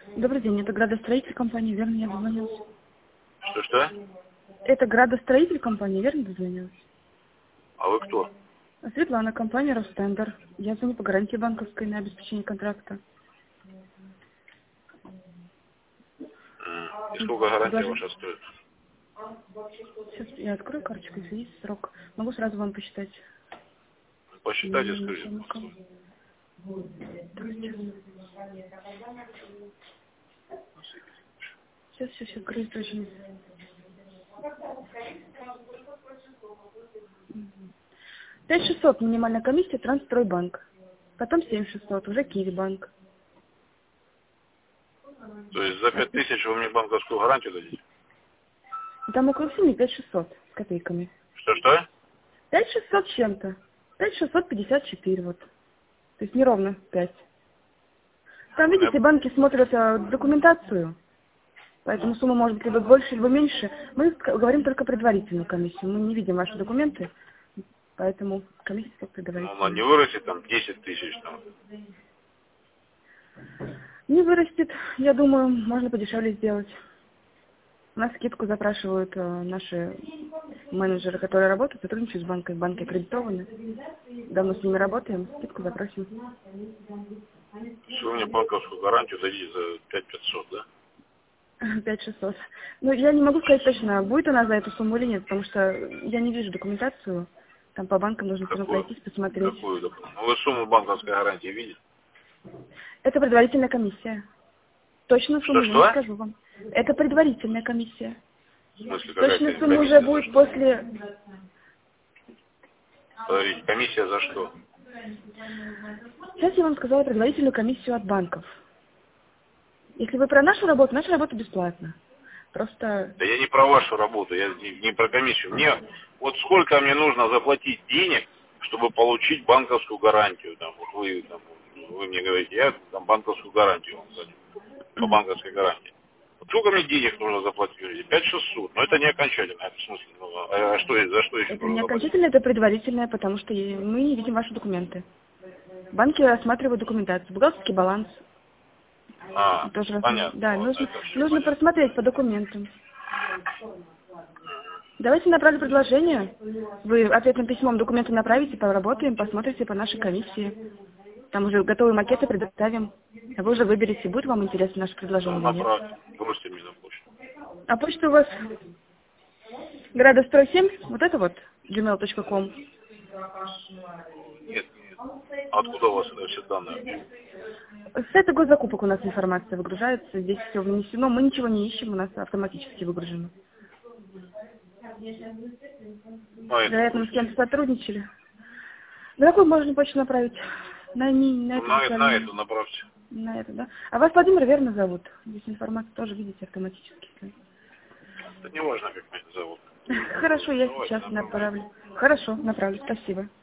Добрый день, это градостроитель компании, верно, я дозвонилась? Что-что? Это градостроитель компании, верно, дозвонилась? А вы кто? Светлана, компания Ростендер. Я звоню по гарантии банковской на обеспечение контракта. И сколько гарантия Предложи- ваша стоит? Сейчас я открою карточку, если есть срок. Могу сразу вам посчитать. Посчитайте, скажите. Сейчас, открою точно. 5600 минимальная комиссия, Трансстройбанк. Потом 7600, уже Киевбанк. То есть за 5000 вы мне банковскую гарантию дадите? Там около суммы 5600 с копейками. Что-что? 5600 с чем-то. 5654 вот. То есть неровно 5. Там, У меня- видите, банки смотрят документацию, поэтому сумма может быть либо больше, либо меньше. Мы говорим только предварительную комиссию. Мы не видим ваши документы, поэтому комиссия только Ну, она не предварительная. вырастет там 10 тысяч там. Не вырастет, я думаю, можно подешевле сделать. У нас скидку запрашивают наши менеджеры, которые работают, сотрудничают с банком. Банки аккредитованы. Давно с ними работаем, скидку запросим. То есть вы мне банковскую гарантию дадите за 5500, да? 5600. Ну, я не могу сказать точно, будет у нас за эту сумму или нет, потому что я не вижу документацию. Там по банкам нужно все равно Какую? пройтись, посмотреть. Какую? Ну, вы сумму банковской гарантии видите? Это предварительная комиссия. Точную сумму я не Что-что? скажу вам. Это предварительная комиссия. В смысле, Точная какая сумма уже комиссия за будет что? после... Смотрите, комиссия за что? Сейчас я вам сказала предварительную комиссию от банков. Если вы про наша работа бесплатна. Просто... Да я не про вашу работу, я не про комиссию. Мне вот сколько мне нужно заплатить денег, чтобы получить банковскую гарантию. Там, вот вы мне говорите, я там банковскую гарантию вам даю, по банковской гарантии. Вот сколько мне денег нужно заплатить? Говорите, 5600. Но это не окончательно. Это в смысле, за что еще Это нужно не заплатить? окончательно, это предварительное, потому что мы не видим ваши документы. Банки рассматривают документацию, бухгалтерский баланс. Тоже Понятно. да, Ладно, это все нужно понятно. просмотреть по документам. Давайте направлю предложение. Вы ответным письмом документы направите, поработаем, посмотрите по нашей комиссии. Там уже готовые макеты предоставим. А вы уже выберете, будет вам интересно наше Ну, предложение или нет. направьте. Бросьте мне на почту. А почта у вас Градострой 7, вот это вот, gmail.com. Нет, нет. Откуда у вас это все данные? С сайта госзакупок у нас информация выгружается, здесь все внесено, мы ничего не ищем, у нас автоматически выгружено. А это Вероятно, мы с кем-то сотрудничали. На какую можно почту направить? На эту на социальную? эту направьте. На это, да? А вас Владимир верно зовут? Здесь информация тоже, видите, автоматически. Это не важно, как меня зовут. Хорошо, я Давайте, сейчас направляйте. направлю. Хорошо, направлю, спасибо.